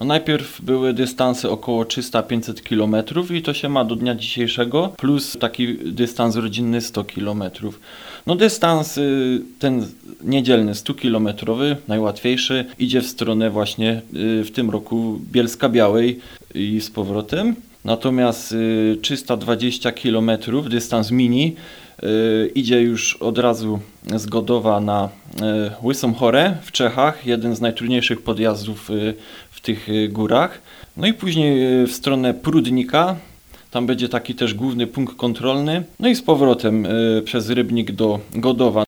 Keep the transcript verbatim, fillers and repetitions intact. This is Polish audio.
No najpierw były dystanse około trzysta do pięciuset kilometrów i to się ma do dnia dzisiejszego, plus taki dystans rodzinny sto kilometrów. No dystans y, ten niedzielny stukilometrowy, najłatwiejszy, idzie w stronę właśnie y, w tym roku Bielska-Białej i z powrotem. Natomiast y, trzysta dwadzieścia kilometrów, dystans mini, y, idzie już od razu z Godowa na y, Łysą Chorę w Czechach, jeden z najtrudniejszych podjazdów y, w tych y, górach. No i później y, w stronę Prudnika, tam będzie taki też główny punkt kontrolny. No i z powrotem y, przez Rybnik do Godowa.